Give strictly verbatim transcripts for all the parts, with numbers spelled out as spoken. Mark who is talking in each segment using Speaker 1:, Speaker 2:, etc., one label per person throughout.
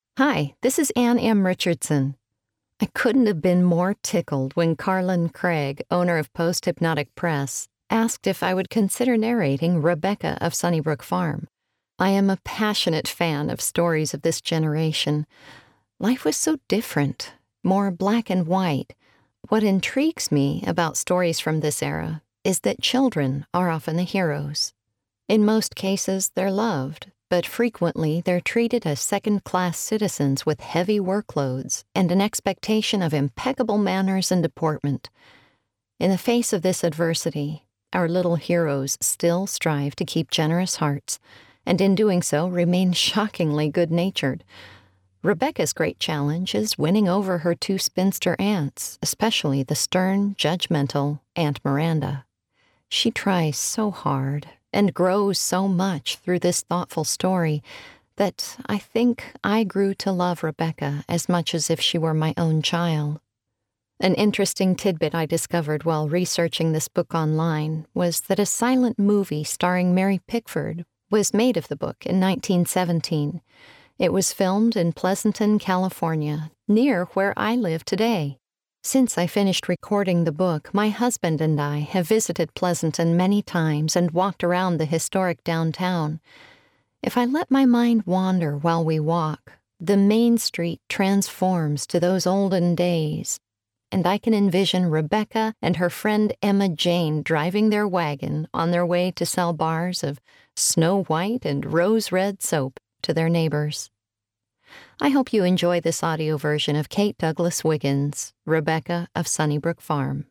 Speaker 1: Hi, this is Ann M. Richardson. I couldn't have been more tickled when Carlin Craig, owner of Post Hypnotic Press, asked if I would consider narrating Rebecca of Sunnybrook Farm. I am a passionate fan of stories of this generation. Life was so different, more black and white. What intrigues me about stories from this era is that children are often the heroes. In most cases, they're loved, but frequently they're treated as second-class citizens with heavy workloads and an expectation of impeccable manners and deportment. In the face of this adversity, our little heroes still strive to keep generous hearts, and in doing so remain shockingly good-natured. Rebecca's great challenge is winning over her two spinster aunts, especially the stern, judgmental Aunt Miranda. She tries so hard and grows so much through this thoughtful story that I think I grew to love Rebecca as much as if she were my own child. An interesting tidbit I discovered while researching this book online was that a silent movie starring Mary Pickford was made of the book in nineteen seventeen. It was filmed in Pleasanton, California, near where I live today. Since I finished recording the book, my husband and I have visited Pleasanton many times and walked around the historic downtown. If I let my mind wander while we walk, the main street transforms to those olden days, and I can envision Rebecca and her friend Emma Jane driving their wagon on their way to sell bars of Snow White and Rose Red soap to their neighbors. I hope you enjoy this audio version of Kate Douglas Wiggins, Rebecca of Sunnybrook Farm.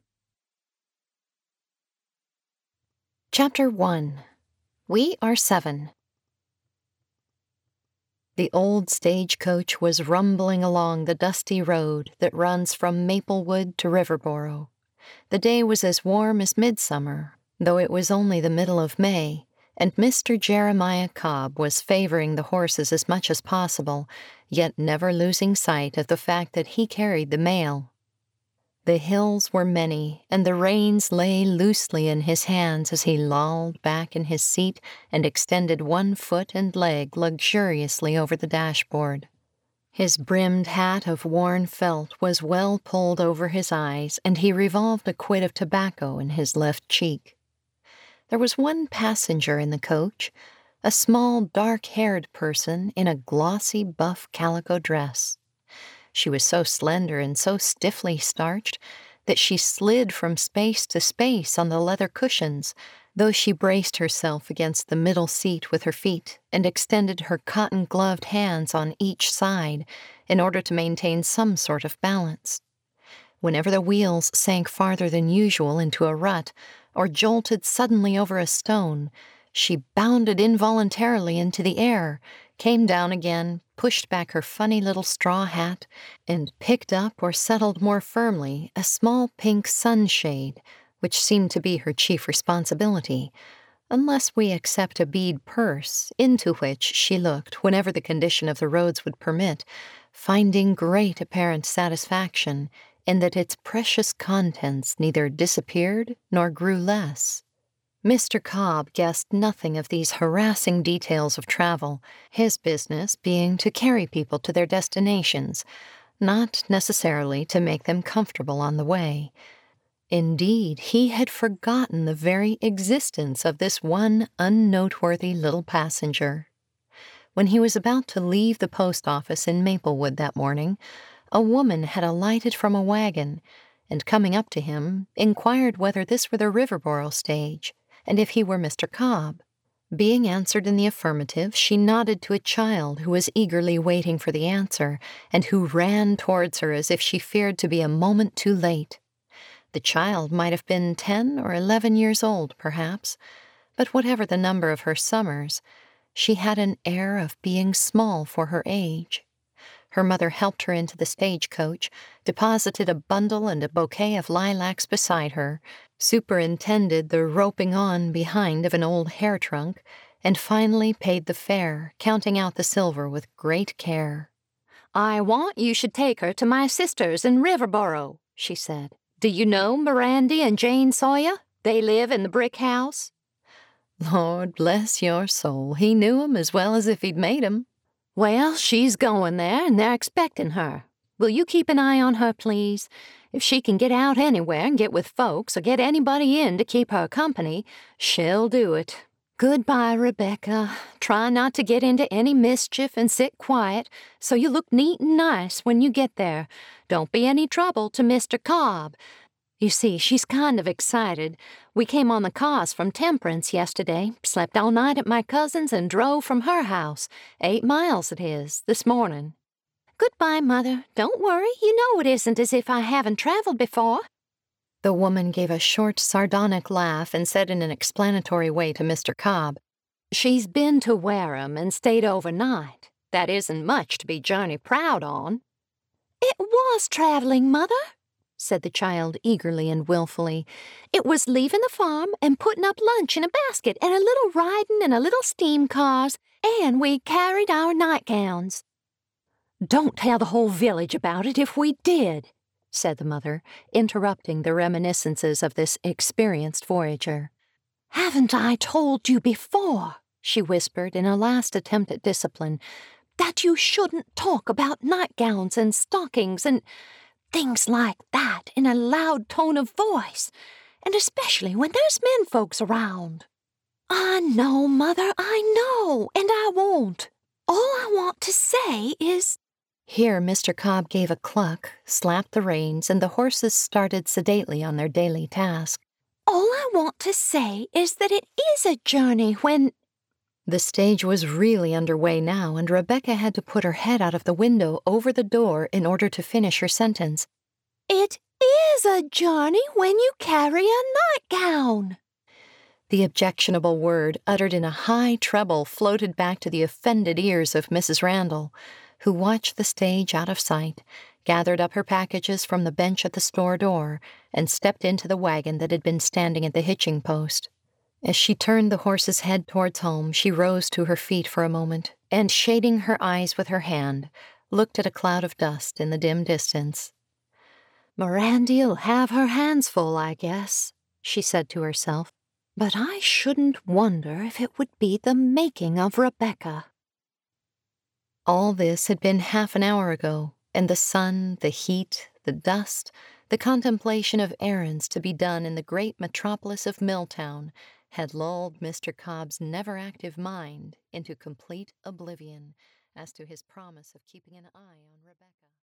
Speaker 1: Chapter one. We Are Seven. The old stagecoach was rumbling along the dusty road that runs from Maplewood to Riverboro. The day was as warm as midsummer, though it was only the middle of May, and Mister Jeremiah Cobb was favoring the horses as much as possible, yet never losing sight of the fact that he carried the mail. The hills were many, and the reins lay loosely in his hands as he lolled back in his seat and extended one foot and leg luxuriously over the dashboard. His brimmed hat of worn felt was well pulled over his eyes, and he revolved a quid of tobacco in his left cheek. There was one passenger in the coach, a small, dark-haired person in a glossy buff calico dress. She was so slender and so stiffly starched that she slid from space to space on the leather cushions, though she braced herself against the middle seat with her feet and extended her cotton-gloved hands on each side in order to maintain some sort of balance. Whenever the wheels sank farther than usual into a rut, or jolted suddenly over a stone, she bounded involuntarily into the air, came down again, pushed back her funny little straw hat, and picked up or settled more firmly a small pink sunshade, which seemed to be her chief responsibility, unless we accept a bead purse, into which she looked whenever the condition of the roads would permit, finding great apparent satisfaction in that its precious contents neither disappeared nor grew less. Mister Cobb guessed nothing of these harassing details of travel, his business being to carry people to their destinations, not necessarily to make them comfortable on the way. Indeed, he had forgotten the very existence of this one unnoteworthy little passenger. When he was about to leave the post office in Maplewood that morning, a woman had alighted from a wagon, and coming up to him, inquired whether this were the Riverboro stage, and if he were Mister Cobb. Being answered in the affirmative, she nodded to a child who was eagerly waiting for the answer, and who ran towards her as if she feared to be a moment too late. The child might have been ten or eleven years old, perhaps, but whatever the number of her summers, she had an air of being small for her age. Her mother helped her into the stagecoach, deposited a bundle and a bouquet of lilacs beside her, superintended the roping on behind of an old hair trunk, and finally paid the fare, counting out the silver with great care. "I want you should take her to my sisters in Riverboro," she said. "Do you know Mirandy and Jane Sawyer? They live in the brick house." Lord bless your soul, he knew 'em as well as if he'd made 'em. Well, she's going there, and they're expecting her. Will you keep an eye on her, please? If she can get out anywhere and get with folks or get anybody in to keep her company, she'll do it. Goodbye, Rebecca. Try not to get into any mischief and sit quiet so you look neat and nice when you get there. Don't be any trouble to Mister Cobb. You see, she's kind of excited. We came on the cars from Temperance yesterday, slept all night at my cousin's, and drove from her house, eight miles it is, this morning. Goodbye, Mother. Don't worry. You know it isn't as if I haven't traveled before. The woman gave a short, sardonic laugh and said in an explanatory way to Mister Cobb, She's been to Wareham and stayed overnight. That isn't much to be journey proud on. It was traveling, Mother, said the child eagerly and wilfully. It was leaving the farm and putting up lunch in a basket and a little riding in a little steam cars, and we carried our nightgowns. Don't tell the whole village about it if we did, said the mother, interrupting the reminiscences of this experienced voyager. Haven't I told you before, she whispered in a last attempt at discipline, that you shouldn't talk about nightgowns and stockings and things like that in a loud tone of voice, and especially when there's men folks around. I know, Mother, I know, and I won't. All I want to say is— Here Mister Cobb gave a cluck, slapped the reins, and the horses started sedately on their daily task. All I want to say is that it is a journey when— The stage was really underway now, and Rebecca had to put her head out of the window over the door in order to finish her sentence. It is a journey when you carry a nightgown. The objectionable word, uttered in a high treble, floated back to the offended ears of Missus Randall, who watched the stage out of sight, gathered up her packages from the bench at the store door, and stepped into the wagon that had been standing at the hitching post. As she turned the horse's head towards home, she rose to her feet for a moment, and, shading her eyes with her hand, looked at a cloud of dust in the dim distance. Mirandy'll have her hands full, I guess, she said to herself, but I shouldn't wonder if it would be the making of Rebecca. All this had been half an hour ago, and the sun, the heat, the dust, the contemplation of errands to be done in the great metropolis of Milltown had lulled Mister Cobb's never-active mind into complete oblivion as to his promise of keeping an eye on Rebecca.